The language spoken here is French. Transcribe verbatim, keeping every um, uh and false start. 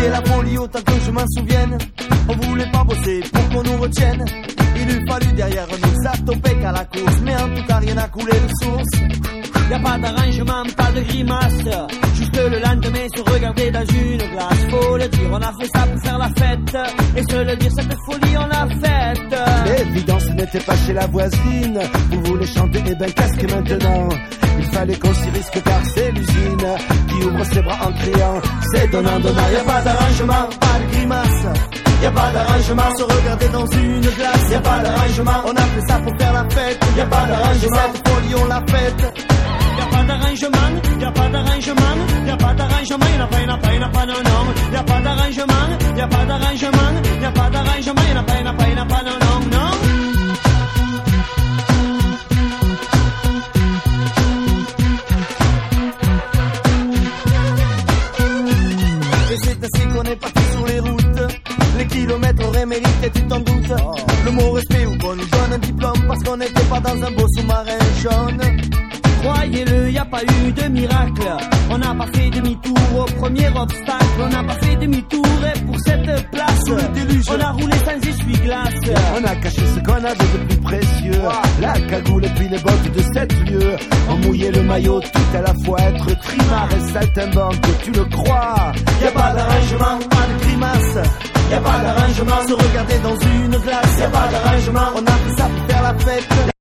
C'était la folie autant que je m'en souvienne. On voulait pas bosser pour qu'on nous retienne. Il eût fallu derrière nous s'attoper qu'à la course. Mais en tout cas rien n'a coulé de source. Y'a pas d'arrangement, pas de grimace. Juste le lendemain se regarder dans une glace. Faut le dire, on a fait ça pour faire la fête. Et se le dire, cette folie on l'a faite. L'évidence n'était pas chez la voisine. Vous voulez chanter, et ben casquez maintenant. Il fallait qu'on s'y risque car c'est l'usine qui ouvre ses bras en criant. C'est donnant, donnant. Y'a pas d'arrangement, pas de grimace. Y'a pas d'arrangement, se regarder dans une glace. Y'a pas d'arrangement, on a fait ça pour faire la fête. Y'a pas d'arrangement, cette folie on l'a faite. Y'a pas d'arrangement, y'a pas d'arrangement, y'a pas d'arrangement, y'en a pas, y'en a pas, y'en a pas, non, non. Y'a pas d'arrangement, y'a pas d'arrangement, y'a pas d'arrangement, y'en a pas, y'en a pas, y'en a pas, non, non, non. Et c'est ainsi qu'on est parti sur les routes. Les kilomètres auraient mérité, tu t'en doutes. Oh. Le mot respect ou qu'on nous donne un diplôme parce qu'on n'était pas dans un beau sous-marin jaune. Croyez-le, y a pas eu de miracle. On n'a pas fait demi-tour au premier obstacle. On n'a pas fait demi-tour et pour cette place on a roulé sans essuie-glace. On a caché ce qu'on avait de plus précieux. Wow. La cagoule et puis les bottes de sept lieues. On mouillait le maillot tout à la fois. Être trimard et saltimbanque, tu le crois. Y'a pas d'arrangement, pas de grimace. Y'a pas d'arrangement, se regarder dans une glace. Y'a pas d'arrangement, on a fait ça pour faire la fête.